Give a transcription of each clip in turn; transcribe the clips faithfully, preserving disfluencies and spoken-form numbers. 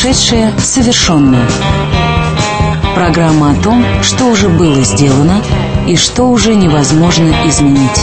Прошедшее совершенное. Программа о том, что уже было сделано и что уже невозможно изменить.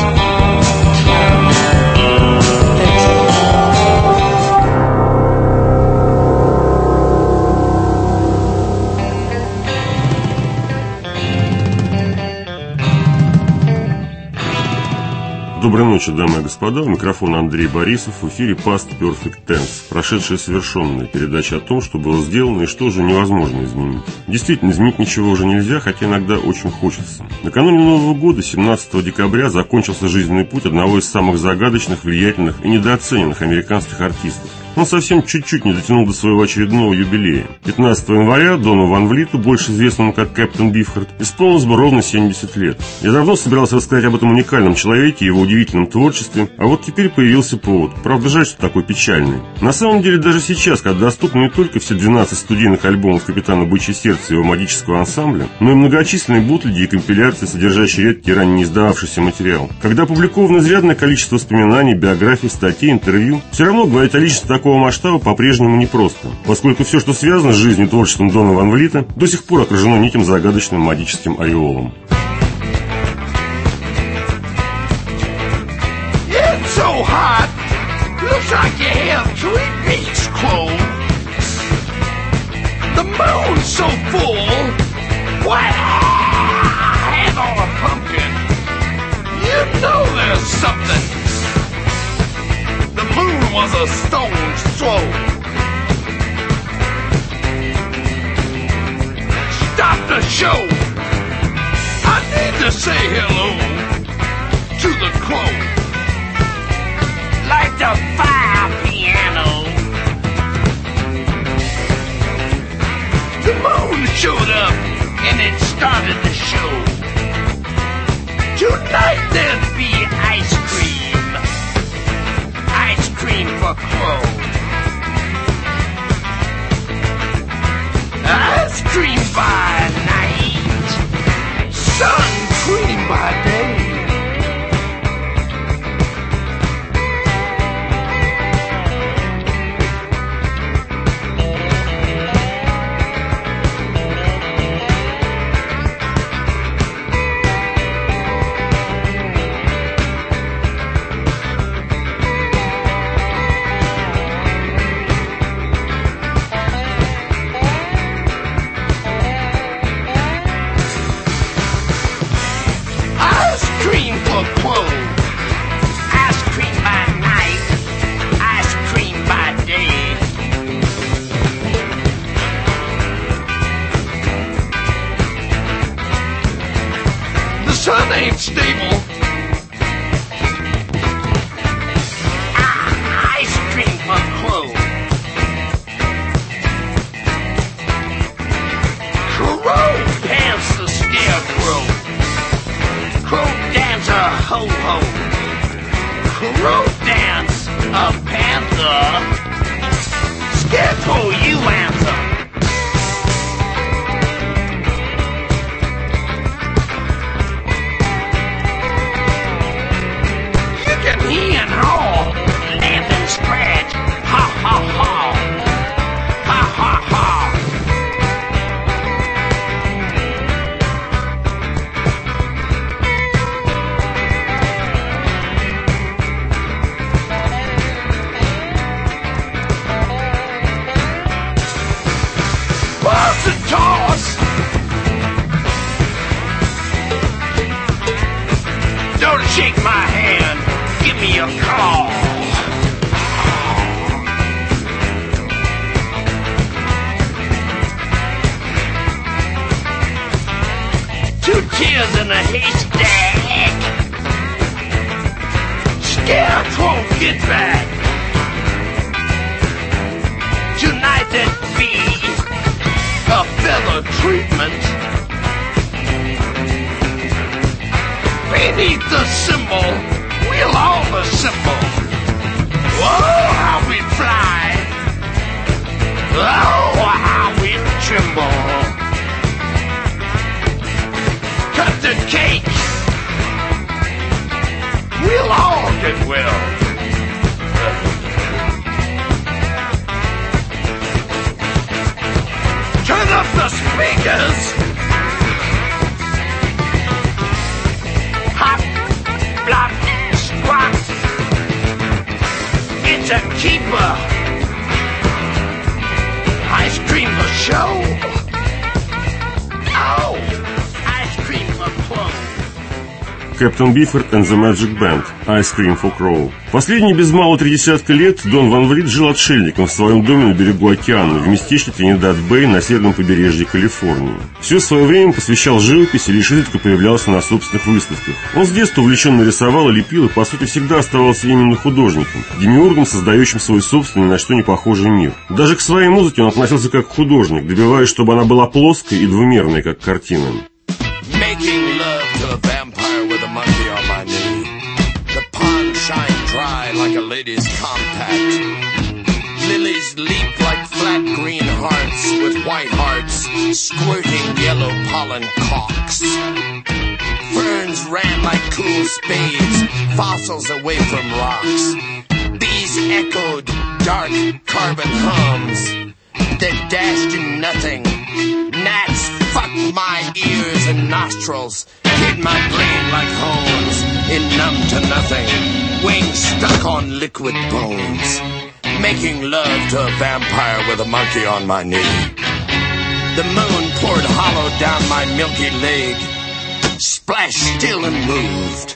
Доброй ночи, дамы и господа. У микрофона Андрей Борисов. В эфире Past Perfect Tense. Прошедшее совершенное. Передача о том, что было сделано и что уже невозможно изменить. Действительно, изменить ничего уже нельзя, хотя иногда очень хочется. Накануне Нового года, семнадцатого декабря, закончился жизненный путь одного из самых загадочных, влиятельных и недооцененных американских артистов. Он совсем чуть-чуть не дотянул до своего очередного юбилея. пятнадцатого января Дону Ван Влиту, больше известному как Кэптен Бифхард, исполнилось бы ровно семьдесят лет. Я давно собирался рассказать об этом уникальном человеке и его удивительном творчестве, а вот теперь появился повод. Правда, жаль, что такой печальный. На самом деле, даже сейчас, когда доступны не только все двенадцать студийных альбомов Капитана Бычье Сердце и его магического ансамбля, но и многочисленные бутлеги и компиляции, содержащие редкий ранее не издававшийся материал. Когда опубликовано изрядное количество воспоминаний, биографий, статей, интервью, все равно говорить о личности такого масштаба по-прежнему непросто, поскольку все, что связано с жизнью и творчеством Дона Ван Влита, до сих пор окружено нитим загадочным магическим ореолом. So hot, looks like you have three beaks closed. The moon's so full, why have all a pumpkin? You know there's something. The moon was a stone's throw. Stop the show. I need to say hello to the crow. Like the fire piano. The moon showed up and it started the show. Tonight there'll be ice cream. Ice cream for Crow. Ice cream by night. Sun cream by day. Sun ain't stable. Ah, ice cream for Crow. Crow dance the scarecrow. Crow dance a ho-ho. Crow dance a panther. Scarecrow, you answer. He and all laugh and scratch. Ha ha ha. Ha ha ha. Boss and toss. Don't shake my hand. Give me a call. Two tears in a haystack. Scarecrow, get back. Tonight there'd be a feather treatment. Beneath the symbol, we'll all assemble. Whoa, how we fly. Oh, how we tremble. Cut the cake. We'll all get well. the speakers. Hop, blop, squawk. It's a keeper. Ice cream for show. Oh, ice cream for plum. Captain Beefheart and the Magic Band. Ice Cream for Crow. Последние без малого три десятка лет Дон Ван Влит жил отшельником в своем доме на берегу океана, в местечке Тринидад-Бэй на северном побережье Калифорнии. Все свое время посвящал живописи и лишь изредка появлялся на собственных выставках. Он с детства увлеченно рисовал и лепил, и по сути всегда оставался именно художником, демиургом, создающим свой собственный, на что не похожий мир. Даже к своей музыке он относился как художник, добиваясь, чтобы она была плоской и двумерной, как картина. Monkey on my knee. The pond shine dry like a lady's compact. Lilies leap like flat green hearts with white hearts squirting yellow pollen cocks. Ferns ran like cool spades, fossils away from rocks. Bees echoed dark carbon hums that dashed in nothing. Gnats fucked my ears and nostrils, hit my brain like hones, in numb to nothing, wings stuck on liquid bones, making love to a vampire with a monkey on my knee. The moon poured hollow down my milky leg, splashed still and moved.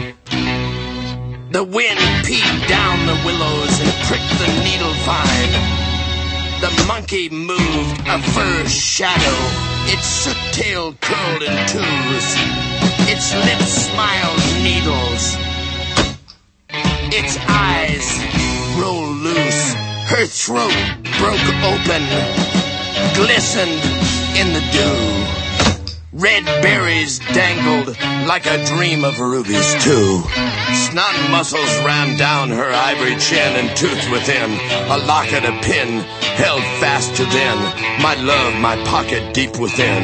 The wind peed down the willows and pricked the needle vine. The monkey moved a fur shadow, its soot tail curled in twos. Its lips smiled needles. Its eyes rolled loose. Her throat broke open, glistened in the dew. Red berries dangled like a dream of rubies too. Snot muscles ran down her ivory chin, and tooth within, a locket, a pin, held fast to then, my love, my pocket deep within.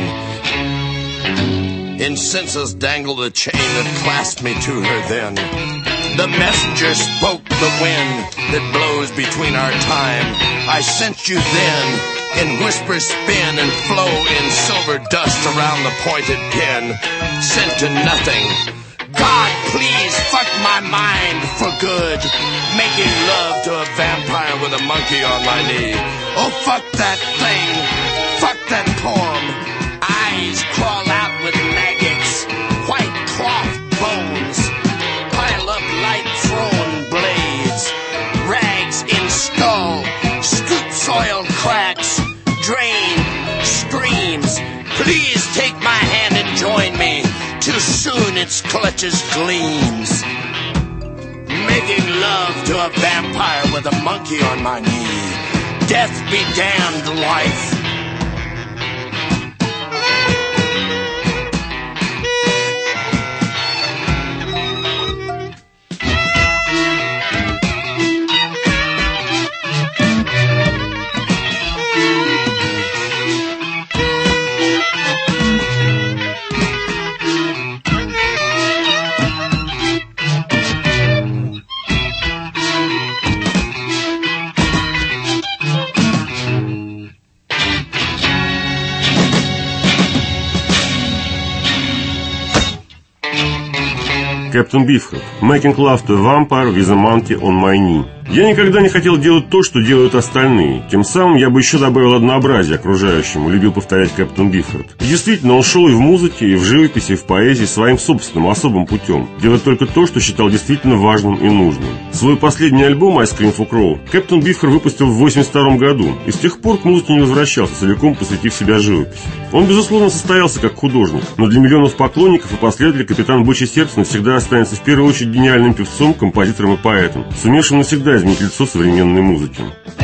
In senses dangled a chain that clasped me to her then. The messenger spoke the wind that blows between our time. I sent you then, in whispers spin and flow in silver dust around the pointed pin. Sent to nothing. God, please fuck my mind for good. Making love to a vampire with a monkey on my knee. Oh, fuck that thing. Fuck that poem. Eyes crawl out with maggots. White cloth bones. Pile up light thrown blades. Rags in skull. Scoop soil cracks. Drain streams. Please take my hand and join me. Too soon its clutches gleams. Making love to a vampire with a monkey on my knee. Death be damned, life. Captain Beefheart. Making love to a vampire with a monkey on my knee. Я никогда не хотел делать то, что делают остальные. Тем самым я бы еще добавил однообразие окружающему, любил повторять Captain Beefheart. И действительно, он шел и в музыке, и в живописи, и в поэзии своим собственным, особым путем. Делать только то, что считал действительно важным и нужным. Свой последний альбом Ice Cream for Crow Captain Beefheart выпустил в восемьдесят втором году. И с тех пор к музыке не возвращался, целиком посвятив себя живописи. Он, безусловно, состоялся как художник. Но для миллионов поклонников и последователей капитан Бычий Сердце навсегда останется в первую очередь гениальным певцом, композитором и поэтом, сумевшим навсегда изменить лицо современной музыки.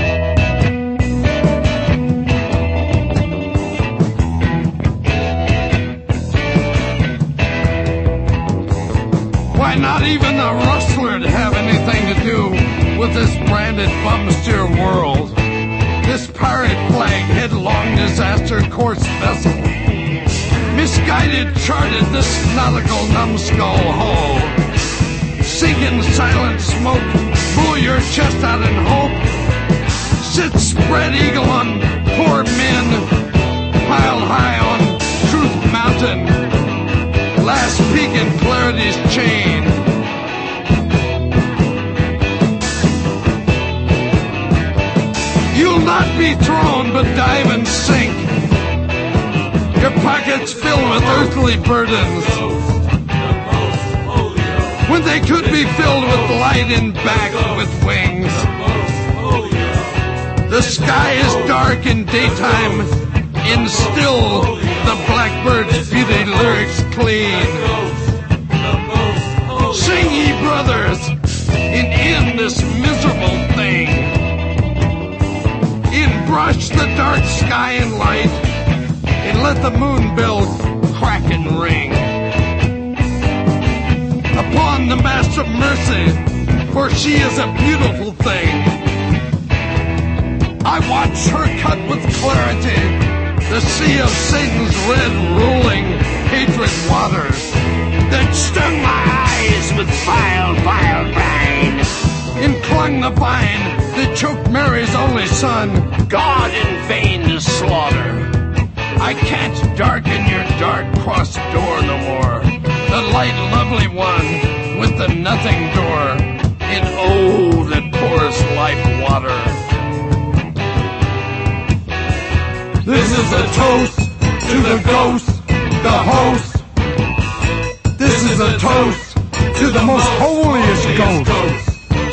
Why not even a rustler to have anything to do with this branded bumster world? This pirate flag headlong disaster course vessel. Misguided charted this nautical numbskull hull. Sink in silent smoke, pull your chest out in hope. Sit spread eagle on poor men. your pockets filled with earthly burdens, when they could be filled with light and back with wings. The sky is dark in daytime, and still the blackbird's beauty lyrics clean. Sing, ye brothers, and end this miserable thing, and brush the dark sky in light, and let the moon bell crack and ring upon the Mass of Mercy, for she is a beautiful thing. I watch her cut with clarity the sea of Satan's red rolling hatred waters that stung my eyes with vile, vile rain, and clung the vine that choked Mary's only son, God in vain to slaughter. I can't darken your dark cross door no more, the light lovely one with the nothing door, and oh, that pours life water. This is a toast to the ghost, the host. This is a toast to the most holiest ghost.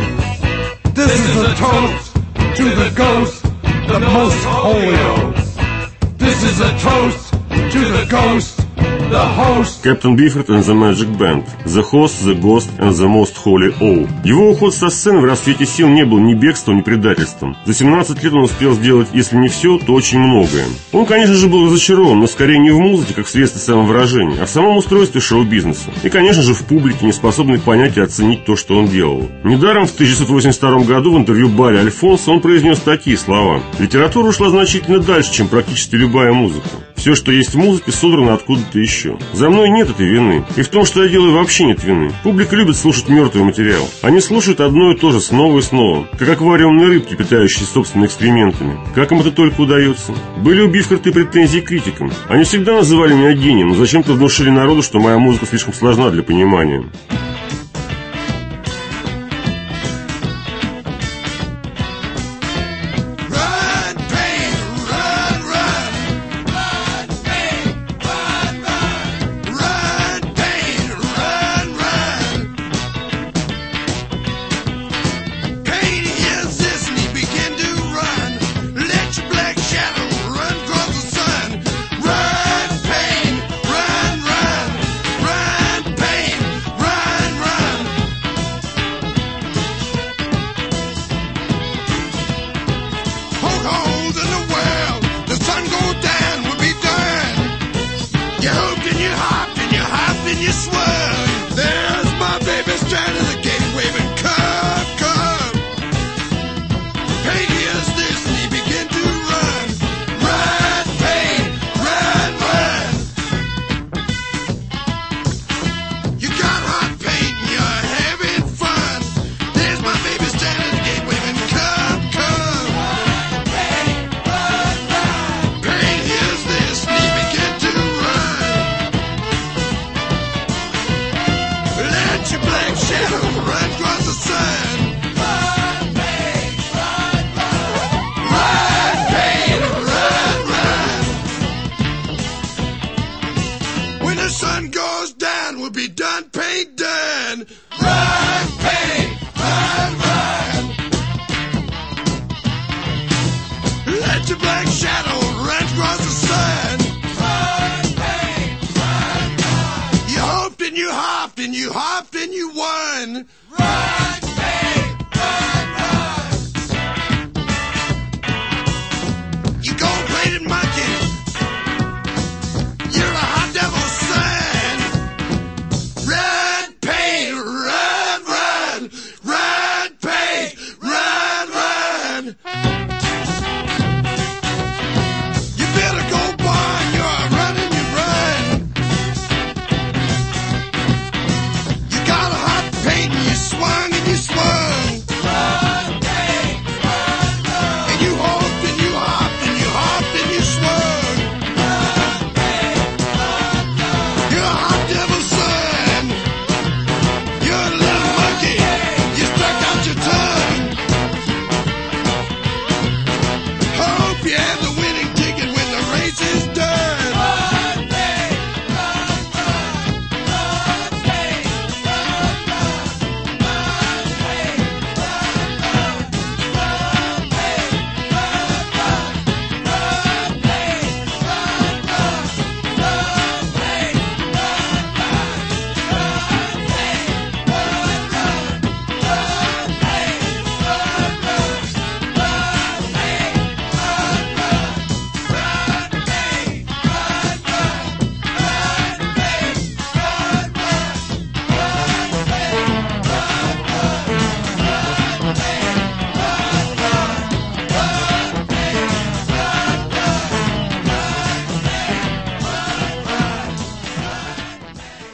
This is a toast to the ghost, the most holiest. This is a toast to the ghost, the host. Captain Beefheart and the Magic Band. The Host, the Ghost and the Most Holy O. Его уход со сцены в расцвете сил не был ни бегством, ни предательством. За семнадцать лет он успел сделать, если не все, то очень многое. Он, конечно же, был разочарован, но скорее не в музыке, как средстве самовыражения, а в самом устройстве шоу-бизнеса. И, конечно же, в публике, не способной понять и оценить то, что он делал. Недаром в тысяча девятьсот восемьдесят втором году в интервью Барри Альфонсо он произнес такие слова: «Литература ушла значительно дальше, чем практически любая музыка. Все, что есть в музыке, содрано откуда-то еще. За мной нет этой вины. И в том, что я делаю, вообще нет вины. Публика любит слушать мертвый материал. Они слушают одно и то же снова и снова, как аквариумные рыбки, питающиеся собственными экскрементами. Как им это только удается? Были у Бифхарта претензии к критикам. Они всегда называли меня гением, но зачем-то внушили народу, что моя музыка слишком сложна для понимания». Swung and you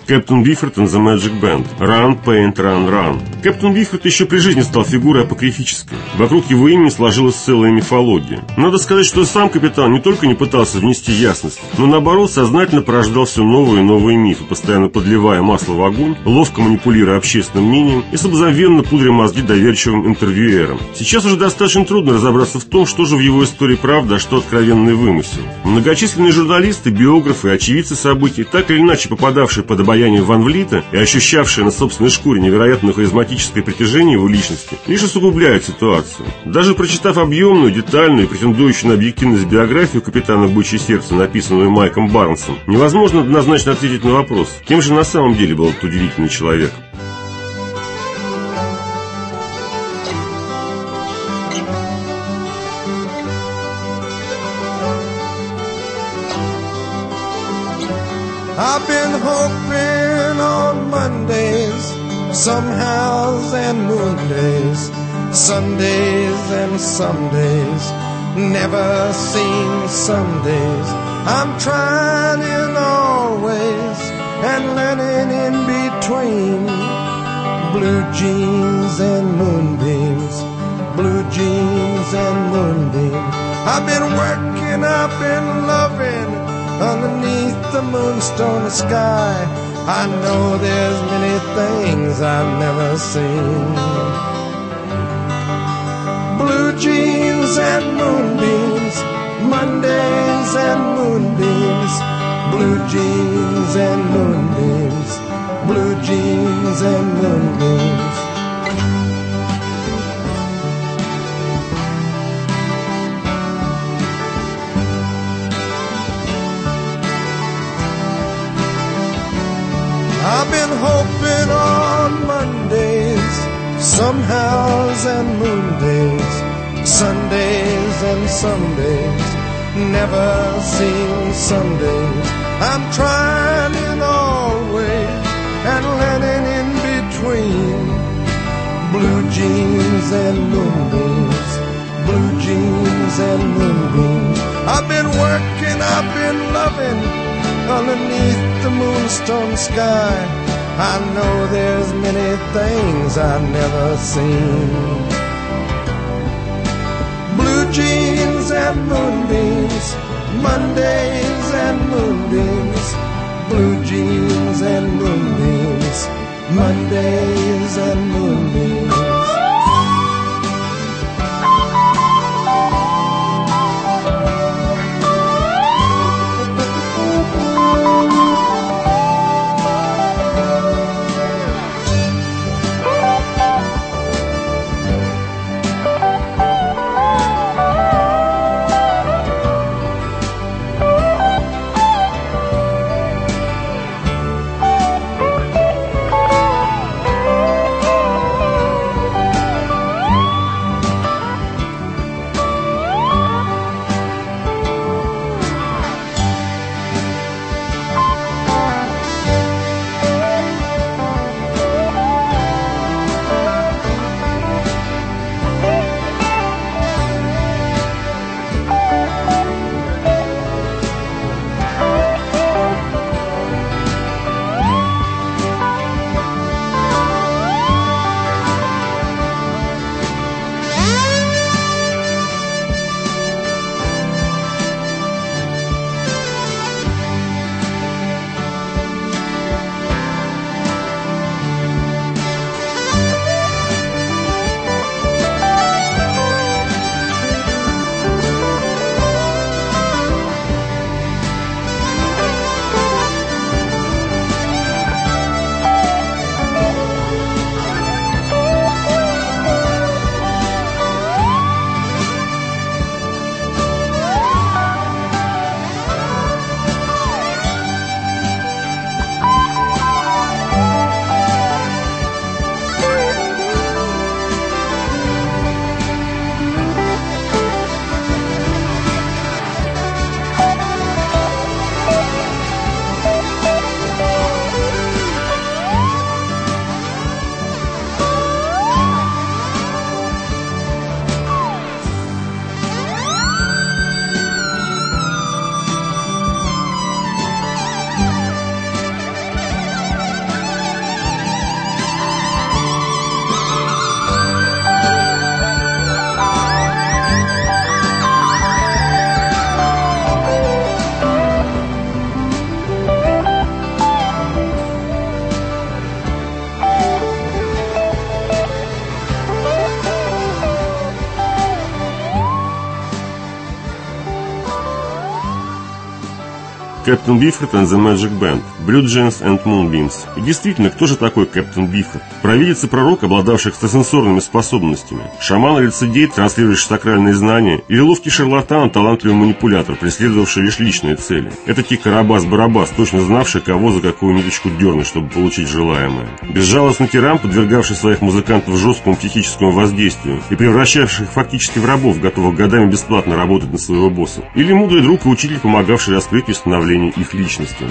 Captain Beefheart and the Magic Band, Run, Paint, Run, Run. Кэптон Бифорд еще при жизни стал фигурой апокрифической. Вокруг его имени сложилась целая мифология. Надо сказать, что сам капитан не только не пытался внести ясность, но наоборот сознательно порождал все новые и новые мифы, постоянно подливая масло в огонь, ловко манипулируя общественным мнением и самозабвенно пудря мозги доверчивым интервьюерам. Сейчас уже достаточно трудно разобраться в том, что же в его истории правда, а что откровенный вымысел. Многочисленные журналисты, биографы и очевидцы событий, так или иначе попадавшие под обаяние Ван Влита и ощущавшие на собственной шкуре невероятно харизматическое притяжение его личности, лишь усугубляют ситуацию. Даже прочитав объемную, детальную и претендующую на объективность биографию капитана «Бычье сердце», написанную Майком Барнсом, невозможно однозначно ответить на вопрос, кем же на самом деле был этот удивительный человек. I've been hoping on Mondays, somehows and moon days, Sundays and some days, never seen Sundays. I'm trying in all ways and learning in between. Blue jeans and moonbeams, blue jeans and moonbeams. I've been working, I've been loving underneath the moonstone sky. I know there's many things I've never seen. Blue jeans and moonbeams, Mondays and moonbeams, blue jeans and moonbeams, blue jeans and moonbeams. I've been hoping on Mondays, somehows and moon days, Sundays and some days, never seen Sundays. I'm trying in all ways and learning in between. Blue jeans and moonbeams, blue jeans and moonbeams. I've been working, I've been loving underneath the moonstone sky. I know there's many things I've never seen. Blue jeans and moonbeams, Mondays and moonbeams, blue jeans and moonbeams, Mondays and moonbeams. Captain Beefheart and the Magic Band, Blue Jeans and Moonbeams. И действительно, кто же такой Кэптен Бифхард? Провидец и пророк, обладавший экстрасенсорными способностями, шаман или лицедей, транслирующий сакральные знания, или ловкий шарлатан, талантливый манипулятор, преследовавший лишь личные цели. Это тик Карабас-Барабас, точно знавший, кого за какую ниточку дернуть, чтобы получить желаемое. Безжалостный тиран, подвергавший своих музыкантов жесткому психическому воздействию и превращавший их фактически в рабов, готовых годами бесплатно работать на своего босса. Или мудрый друг и учитель, помогавший раскрыть и становлению их личности.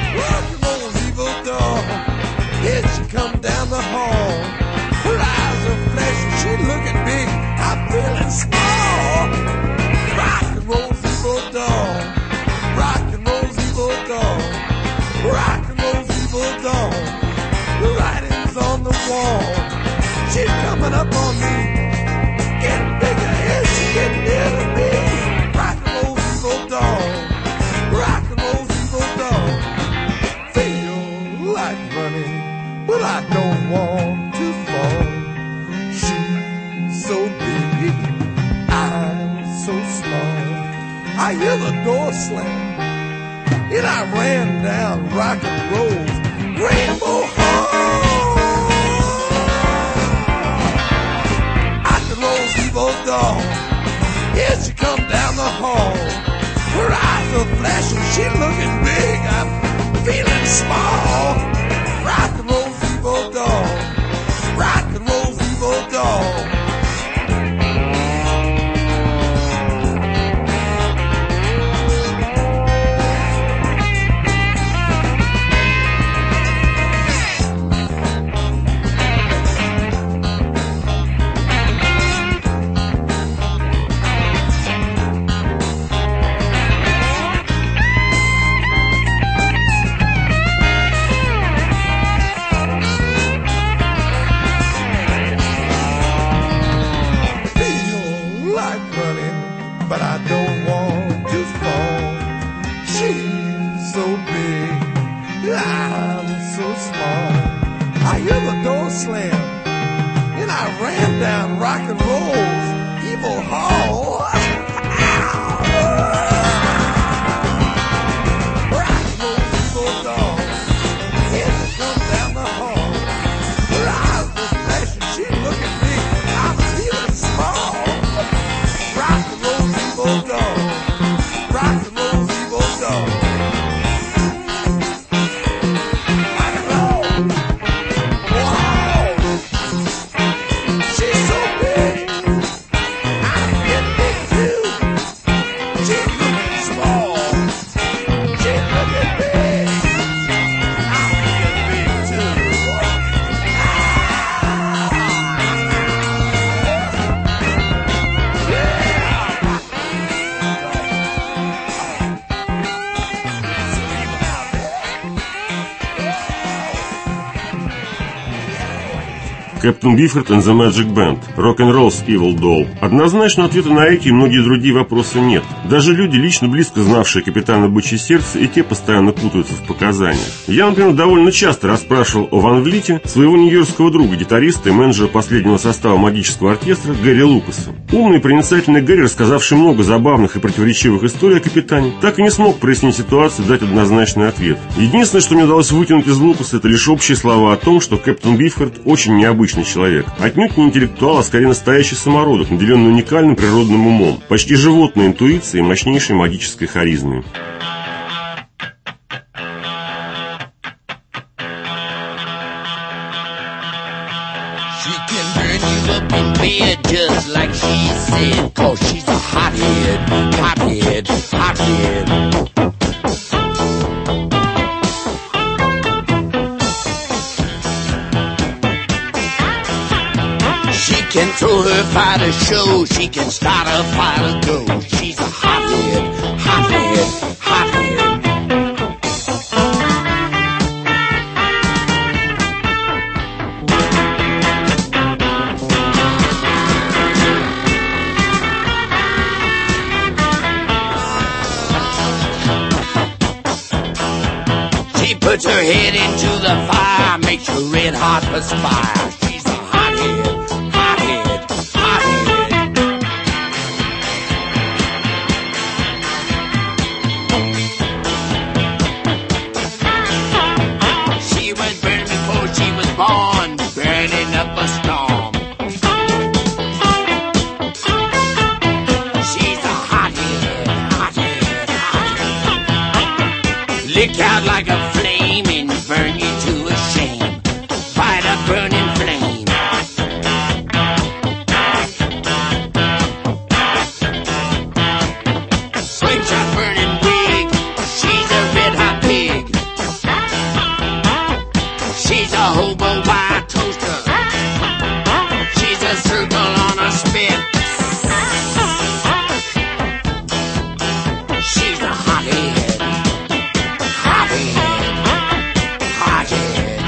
Up on me, getting bigger as she getting near to me. Rock and roll, evil dog, rock and roll, evil dog. Feel like running, but I don't want to fall. She's so big, I'm so small. I hear the door slam, and I ran down rock and roll's Rainbow Hall. Evil dog, here she come down the hall. Her eyes are flashing, she looking big, I'm feeling small. Rock and roll's evil dog, rock and roll's evil dog. Captain Beefheart and the Magic Band, Rock'n'Roll's Evil Doll. Однозначно ответа на эти и многие другие вопросы нет. Даже люди, лично близко знавшие капитана Бычье Сердце, и те постоянно путаются в показаниях. Я, например, довольно часто расспрашивал о Ван Влите своего нью-йоркского друга, гитариста и менеджера последнего состава магического оркестра Гэри Лукаса. Умный и проницательный Гэри, рассказавший много забавных и противоречивых историй о капитане, так и не смог прояснить ситуацию и дать однозначный ответ. Единственное, что мне удалось вытянуть из Лукаса, это лишь общие слова о том, что Кэптен Бифхард очень необычный человек. Отнюдь не интеллектуал, а скорее настоящий самородок, наделенный уникальным природным умом, почти животной интуицией и мощнейшей магической харизмой. Just like she said, cause she's a hothead, hothead, hothead. She can throw her fight a show, she can start a fight a go. She's a hothead, hothead, hothead. Puts her head into the fire, makes her red hot perspire. She's a hothead, hothead, hothead. lick out like a flame and burn you to a shame. Fight a burning flame. Slingshot burning big. She's a red hot pig. She's a hobo wire toaster. She's a circle on a spit. She's a hothead. Hothead. Hothead.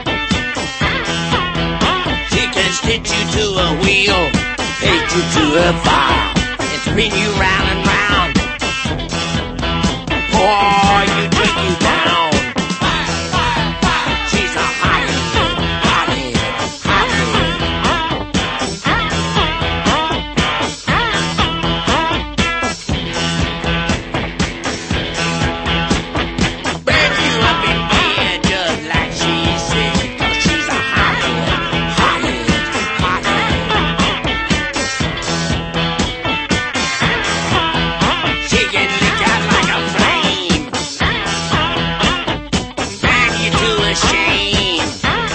She can stitch you to a wheel, paste you to a file, and spin you round and round. Boy, you take you down. She's a hothead. Hothead. Hothead. Burn you up in bed just like she said, 'cause she's a hothead. Hothead. Hothead. She can lick out like a flame. Burn you to a shame.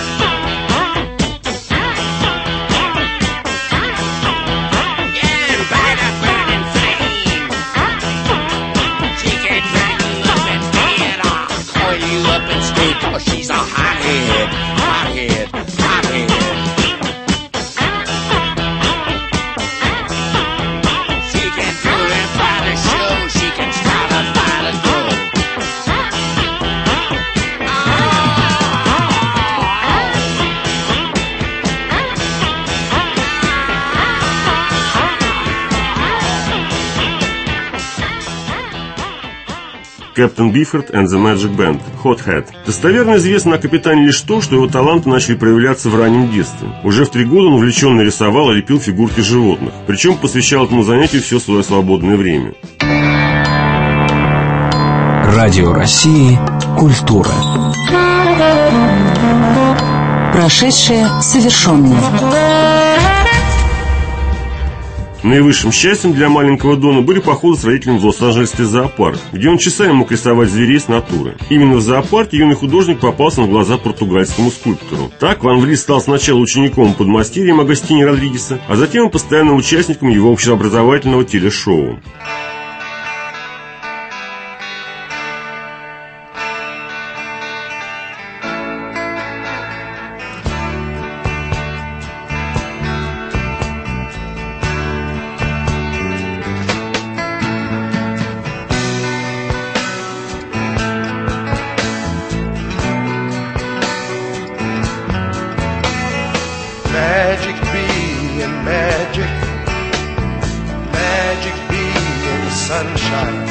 Yeah, and bite a burning flame. She can drag you up in bed or coil you up and stay, 'cause she's a hothead. Hothead. Hothead. She can do it by the show. She can start a fight and go. Captain Beefheart and the Magic Band, Hothead. Достоверно известно о капитане лишь то, что его таланты начали проявляться в раннем детстве. Уже в три года он увлеченно рисовал и лепил фигурки животных, причем посвящал этому занятию все свое свободное время. Радио России «Культура». Прошедшее совершенное. Наивысшим счастьем для маленького Дона были походы с родителями в Лос-Анджелесский зоопарк, где он часами мог рисовать зверей с натуры. Именно в зоопарке юный художник попался на глаза португальскому скульптору. Так Ван Влис стал сначала учеником подмастерьем Агастини Родригеса, а затем и постоянным участником его общеобразовательного телешоу. Magic be in magic, magic be in the sunshine,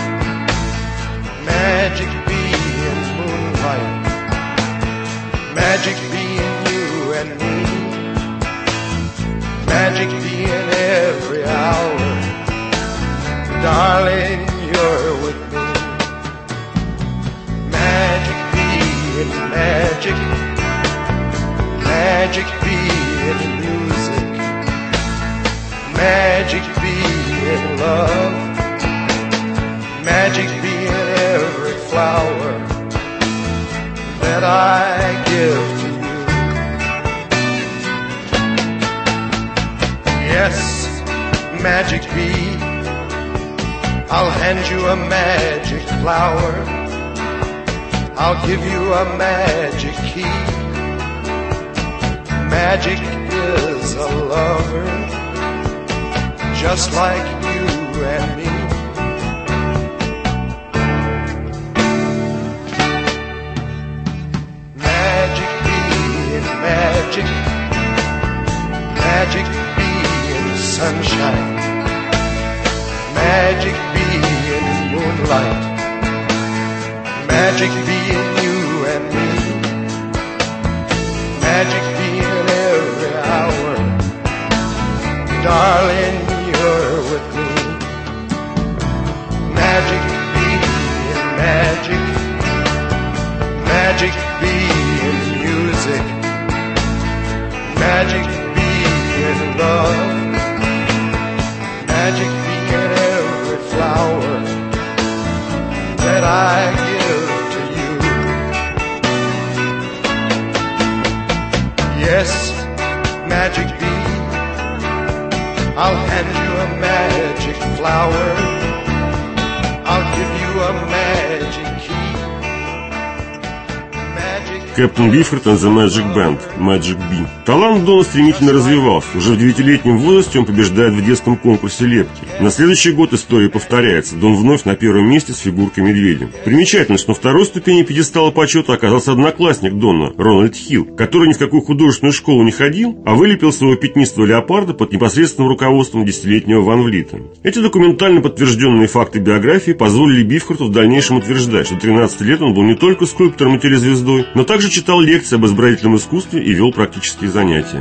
magic be in moonlight, magic be in you and me, magic be in every hour, darling, you're with me. Magic be in magic, magic be in music, magic be in love, magic be in every flower that I give to you. Yes, magic be, I'll hand you a magic flower, I'll give you a magic key. Magic is a lover, just like you and me. Magic be in magic, magic be in sunshine, magic be in moonlight, magic be in you and me, magic be in every hour, darling, you're with me. Magic be in magic, magic be in music, magic be in love, magic be in every flower that I give to you. Captain Beefheart and the Magic Band, Magic B. Талант Дона стремительно развивался. Уже в девятилетнем возрасте он побеждает в детском конкурсе лепки. На следующий год история повторяется. Дон вновь на первом месте с фигуркой медведя. Примечательно, что на второй ступени пьедестала почета оказался одноклассник Дона, Рональд Хилл, который ни в какую художественную школу не ходил, а вылепил своего пятнистого леопарда под непосредственным руководством десятилетнего Ван Влита. Эти документально подтвержденные факты биографии позволили Бифхарту в дальнейшем утверждать, что тринадцать лет он был не только скульптором и телезвездой, но также читал лекции об изобразительном искусстве и вел практические занятия.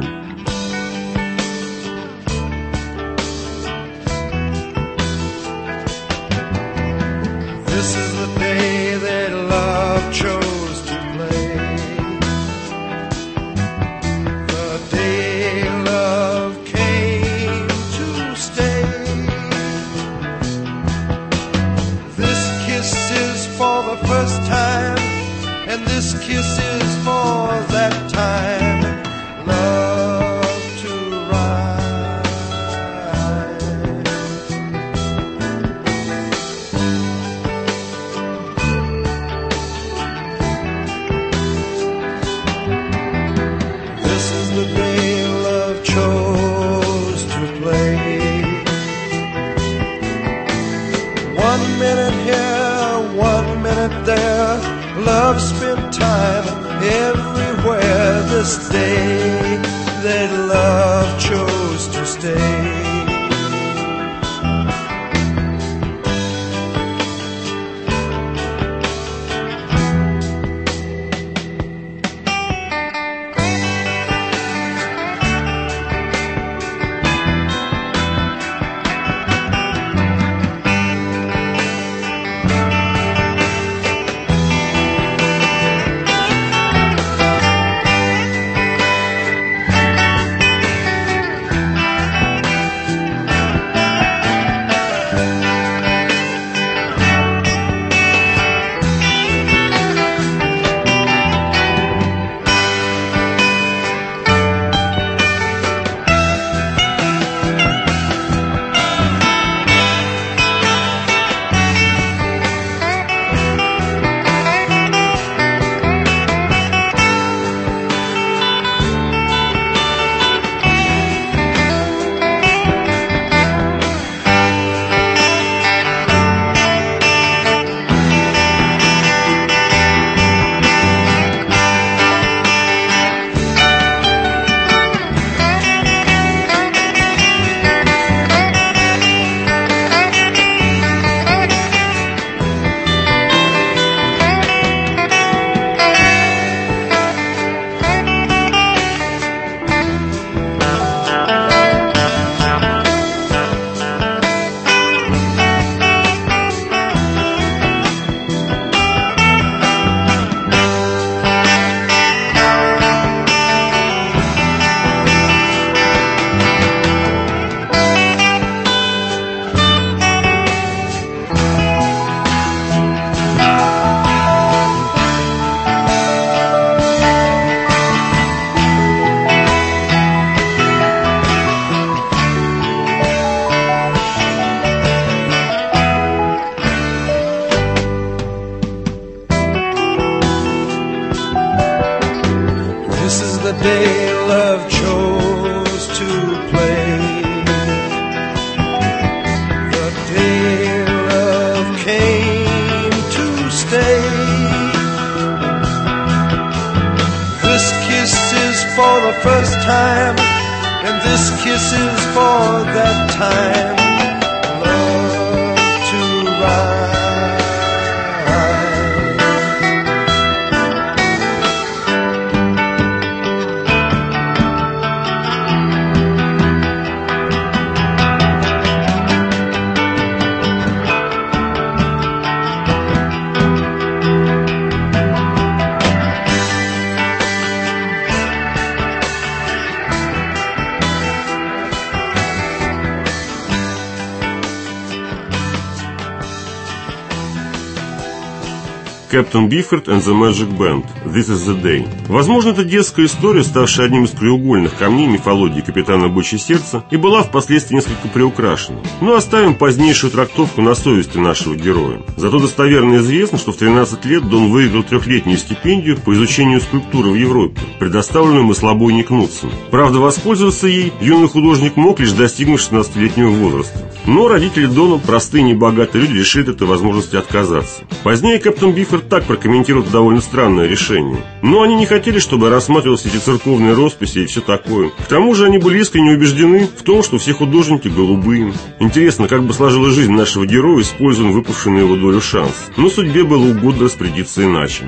Captain Beefheart and the Magic Band. This is the day. Возможно, это детская история, ставшая одним из краеугольных камней мифологии капитана Бычье Сердце, и была впоследствии несколько приукрашена. Но оставим позднейшую трактовку на совести нашего героя. Зато достоверно известно, что в тринадцать лет Дон выиграл трехлетнюю стипендию по изучению скульптуры в Европе, предоставленную маслобой Никнутсом. Правда, воспользоваться ей юный художник мог, лишь достигнув шестнадцатилетнего возраста. Но родители Дона, простые небогатые люди, решили от этой возможности отказаться. Позднее Кэптон Бифорд так прокомментировал довольно странное решение. Но они не хотели, чтобы рассматривались эти церковные росписи и все такое. К тому же они были искренне убеждены в том, что все художники голубые. Интересно, как бы сложилась жизнь нашего героя, используя выпавший на его долю шанс. Но судьбе было угодно распорядиться иначе.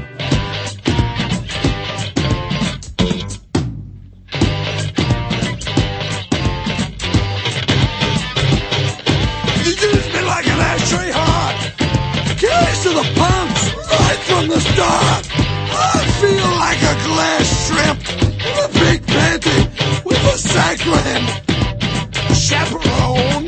From the start, I feel like a glass shrimp in a big panty with a saccharine chaperone.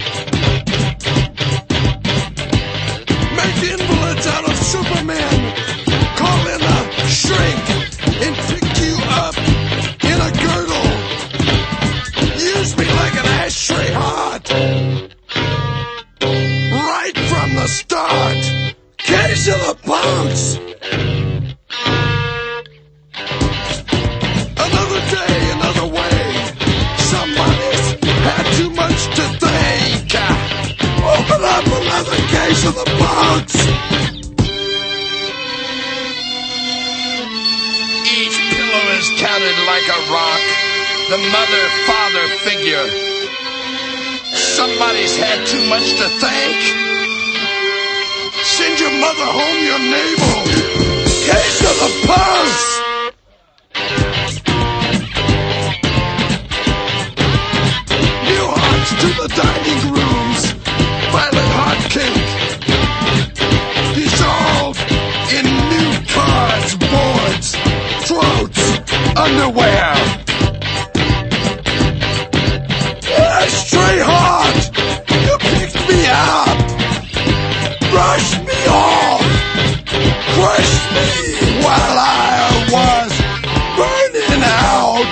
Make invalids out of supermen, call in a shrink and pick you up in a girdle. Use me like an ashtray heart right from the start. Case of the punks. Another day, another way. Somebody's had too much to think. Open up another case of the punks. Each pillow is counted like a rock. The mother-father figure. Somebody's had too much to think. Send your mother home, your navel. Case of the punks. New hearts to the dining rooms. Violet heart cake. Dissolve in new cards, boards, throats, underwear. Ashtray heart. You picked me up. Brush me off, crush me while I was burning out.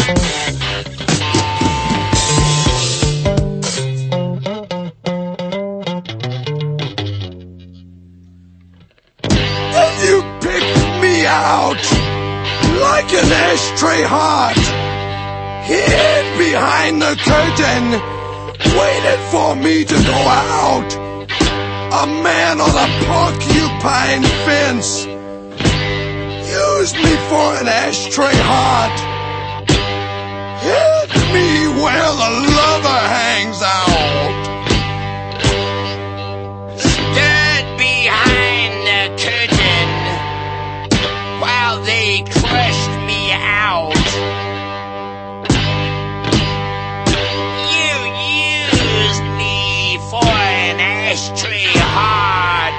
And you picked me out like an ashtray heart, hid behind the curtain, waited for me to go out. A man on a porcupine fence used me for an ashtray heart. Hit me where the lover hangs out. Stood behind the curtain while they crushed me out. You used me for an ashtray heart.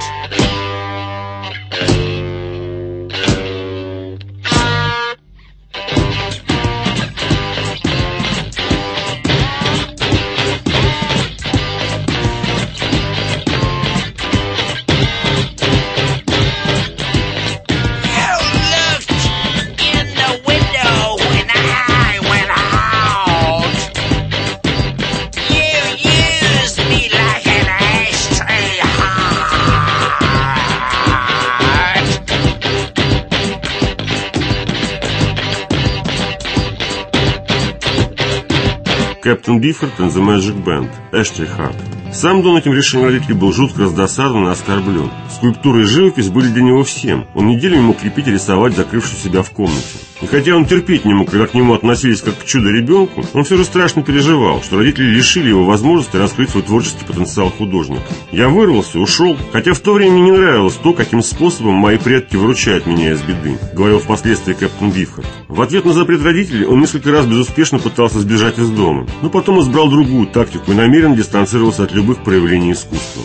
Captain Beefheart and the Magic Band. Ashtray Heart. Сам Дон этим решением родителей был жутко раздосадован и оскорблен. Скульптура и живопись были для него всем. Он неделями мог лепить и рисовать, закрывшись себя в комнате. И хотя он терпеть не мог, когда к нему относились как к чудо-ребенку, он все же страшно переживал, что родители лишили его возможности раскрыть свой творческий потенциал художника. «Я вырвался, ушел, хотя в то время мне не нравилось то, каким способом мои предки выручают меня из беды», говорил впоследствии Кэптон Бифорд. В ответ на запрет родителей он несколько раз безуспешно пытался сбежать из дома, но потом избрал другую тактику и намеренно дистанцировался от любых проявлений искусства.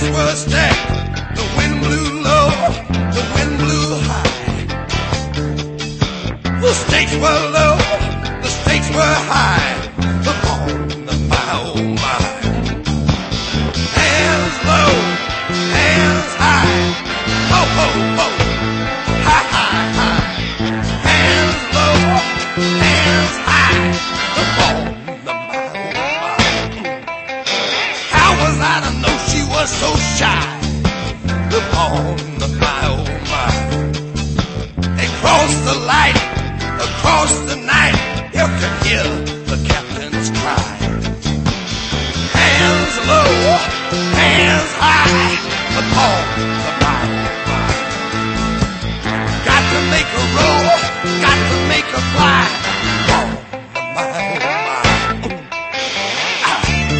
stakes were stacked, the wind blew low, the wind blew high. The stakes were low, the stakes were high. The oh, the my, oh my. Hands low, hands high. Ho, ho, ho. High, high, high. Hands low, hands high. The oh, the my, oh my. How was I to know she was so shy? The oh, the my, oh my. Across the light, across the night, you could hear the captain's cry. Hands low, hands high, the paw, the bottom. Got to make her roll, got to make her fly. Oh, my, oh, my. Ah.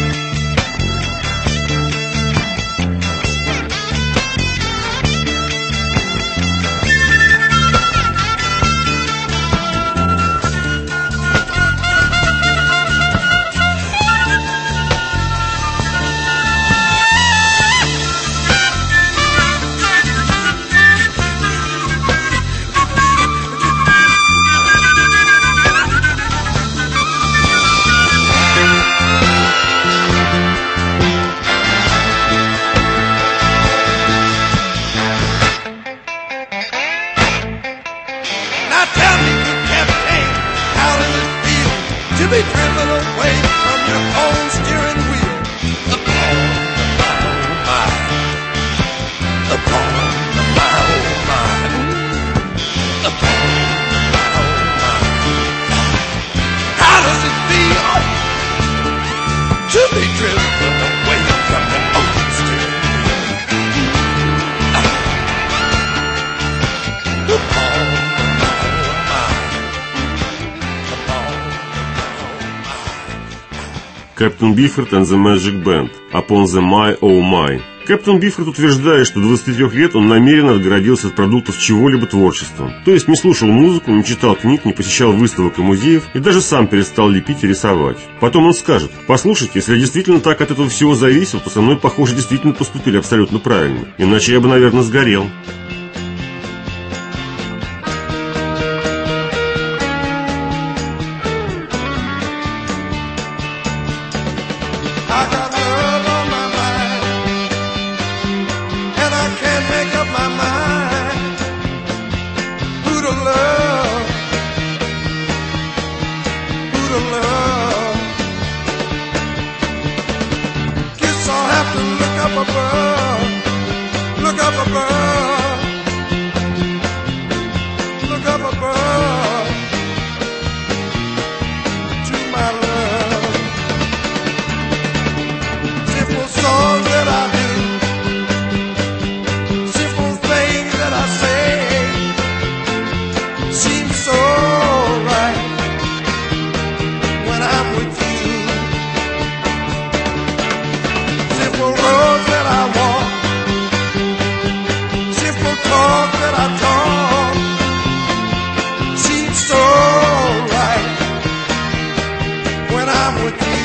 Now tell me, good captain, how does it feel to be driven away from your own steering wheel? The paw, the my, oh my. The paw, the my, oh my. The paw, the my, oh my. How does it feel to be driven away from your own steering wheel? The paw. Кэптен Бифорд and the Magic Band, Upon the My Oh My. Кэптен Бифорд утверждает, что до двадцати трёх лет он намеренно отгородился от продуктов чего-либо творчеством. То есть не слушал музыку, не читал книг, не посещал выставок и музеев и даже сам перестал лепить и рисовать. Потом он скажет: послушайте, если я действительно так от этого всего зависел, то со мной, похоже, действительно поступили абсолютно правильно. Иначе я бы, наверное, сгорел. I got love on my mind, and I can't make up my mind who to love, who to love. Guess I'll have to look up above, look up above, look up above to my love. Simple songs that I do, simple things that I say, seem so right when I'm with you. Simple roads that I walk, simple talk that I talk, seem so right when I'm with you.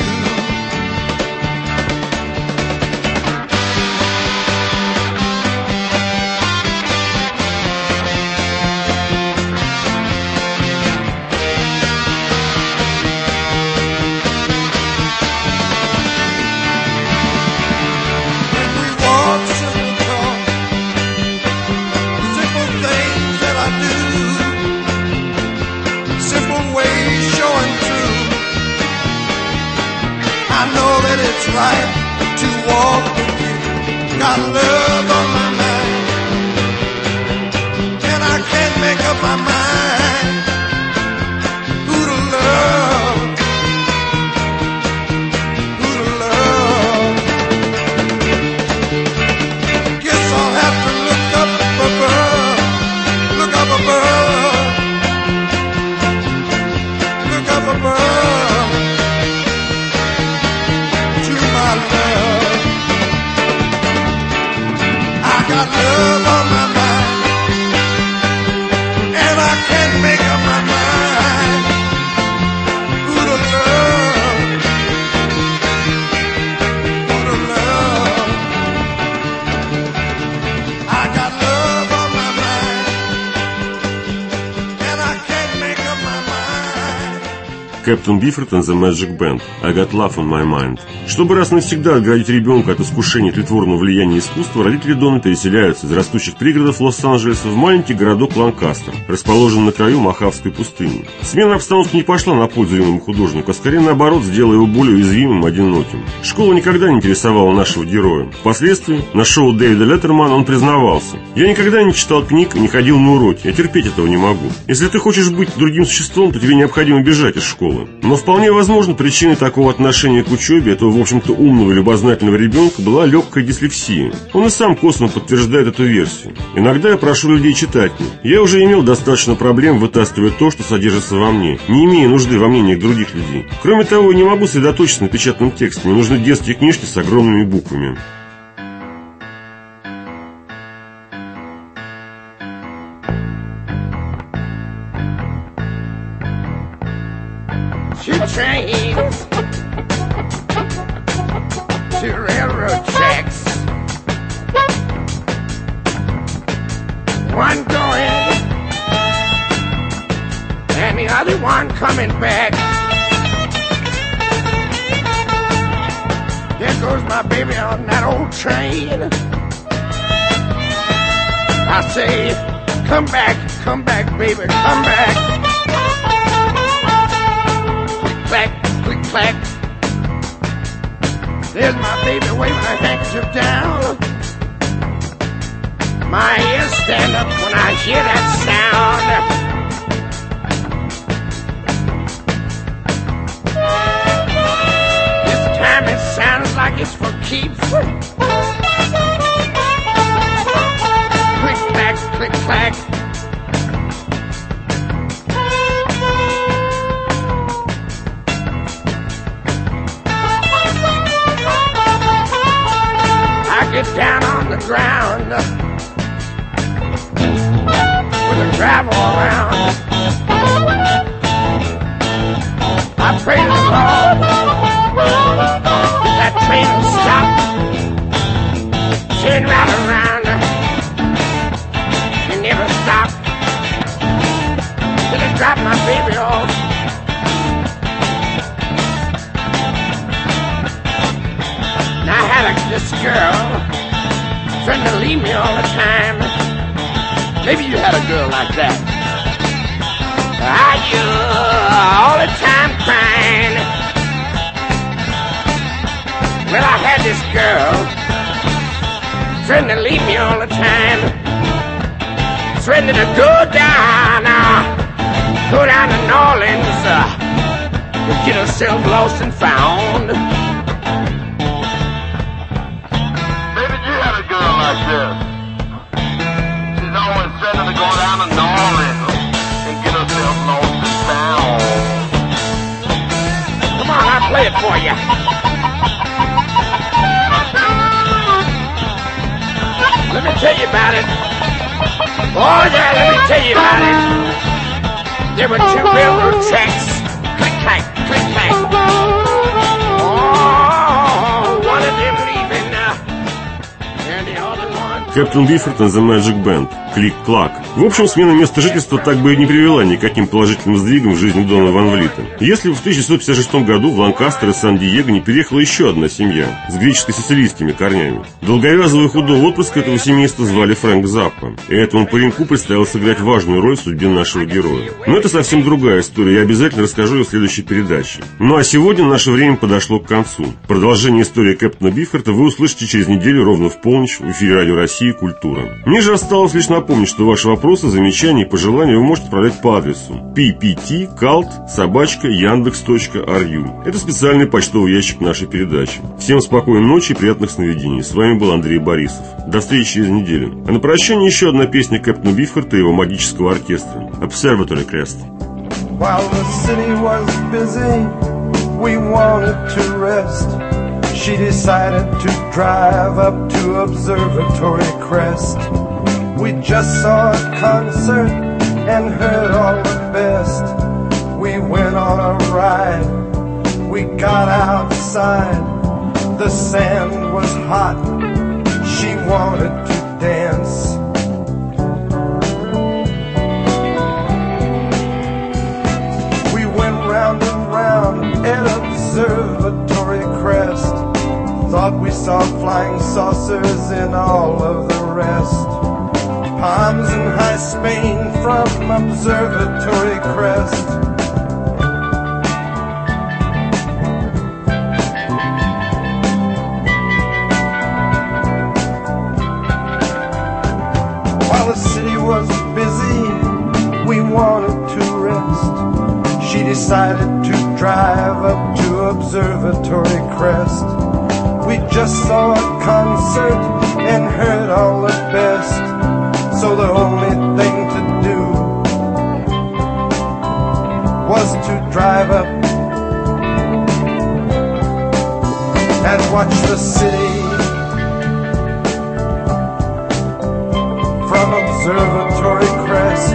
It's right to walk with you. Got love on my mind, and I can't make up my mind who to love, who to love. Guess I'll have to look up above, look up above, look up above. I got love on my mind, and I can't make up my mind who to love, who to love. Captain Beefheart and the Magic Band I Got Love on My Mind. Чтобы раз навсегда отгородить ребенка от искушения тлетворного влияния искусства, родители Дона переселяются из растущих пригородов Лос-Анджелеса в маленький городок Ланкастер, расположенный на краю Мохавской пустыни. Смена обстановки не пошла на пользу юному художнику, а скорее наоборот сделала его более уязвимым и одиноким. Школа никогда не интересовала нашего героя. Впоследствии на шоу Дэвида Леттермана он признавался: «Я никогда не читал книг и не ходил на уроки, я терпеть этого не могу. Если ты хочешь быть другим существом, то тебе необходимо бежать из школы». Но вполне возможно, причиной такого отношения к учебе этого, в общем-то, умного и любознательного ребенка была легкая дислексия. Он и сам косвенно подтверждает эту версию. «Иногда я прошу людей читать мне. Я уже имел достаточно проблем, вытаскивая то, что содержится во мне, не имея нужды во мнениях других людей. Кроме того, я не могу сосредоточиться на печатном тексте, мне нужны детские книжки с огромными буквами». Two trains, two railroad tracks, one going and the other one coming back. There goes my baby on that old train. I say, come back, come back, baby, come back. Clack, click, clack. There's my baby waving her handkerchief down. My ears stand up when I hear that sound. This time it sounds like it's for keeps. Click, clack, click, clack. Get down on the ground with the gravel around. I pray to the Lord that train will stop, turn right around and never stop till it drop my baby off. Now I had a, this girl trying to leave me all the time. Maybe you had a girl like that. Are you all the time crying? Well, I had this girl trying to leave me all the time, trying to go down, uh, go down to New Orleans, uh, to get herself lost and found. Like this. She's always threatening to go down to New Orleans and get herself lost and found. Come on, I'll play it for you. Let me tell you about it. Oh yeah, let me tell you about it. There were two railroad tracks. Click clack, click clack. Oh, one of them leaving. Uh, Captain Beefheart and the Magic Band. Клик-клак. В общем, смена места жительства так бы и не привела никаким положительным сдвигом в жизни Дона Ван Влита. Если бы в тысяча девятьсот пятьдесят шестом году в Ланкастер и Сан-Диего не переехала еще одна семья с греческо-сицилийскими корнями. Долговязого и худого отпрыска этого семейства звали Фрэнк Заппа, и этому пареньку предстояло сыграть важную роль в судьбе нашего героя. Но это совсем другая история, я обязательно расскажу ее в следующей передаче. Ну а сегодня наше время подошло к концу. Продолжение истории Кэптона Бифхарта вы услышите через неделю ровно в полночь в эфире Радио России «Культура». Мне же осталось лишь напомнить, что ваши вопросы, замечания и пожелания вы можете отправлять по адресу пи пи ти калт собака яндекс точка ар ю. Это специальный почтовый ящик нашей передачи. Всем спокойной ночи и приятных сновидений. С вами был Андрей Борисов. До встречи через неделю. А на прощание еще одна песня Кэптона Бифхарта и его магического оркестра Observatory Crest. While the city was busy, we wanted to rest. She decided to drive up to Observatory Crest. We just saw a concert and heard all the best. We went on a ride, we got outside. The sand was hot, she wanted to dance. We went round and round at Observatory Crest. Thought we saw flying saucers in all of the rest. Palms in high Spain from Observatory Crest. While the city was busy, we wanted to rest. She decided to drive up to Observatory Crest. We just saw a concert and heard all the best. So the only thing to do was to drive up and watch the city from Observatory Crest.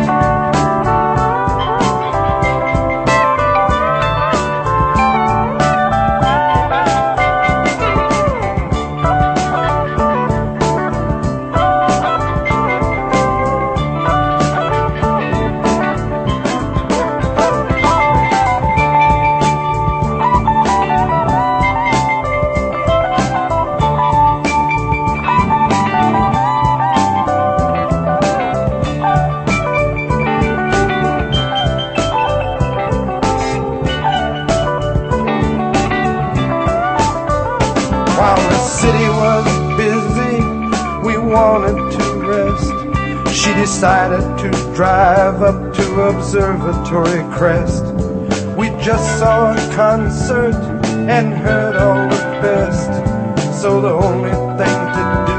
Decided to drive up to Observatory Crest. We just saw a concert and heard all the best. So the only thing to do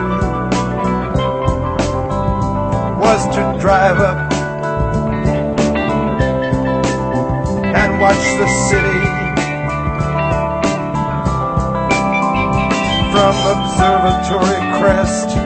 was to drive up and watch the city from Observatory Crest.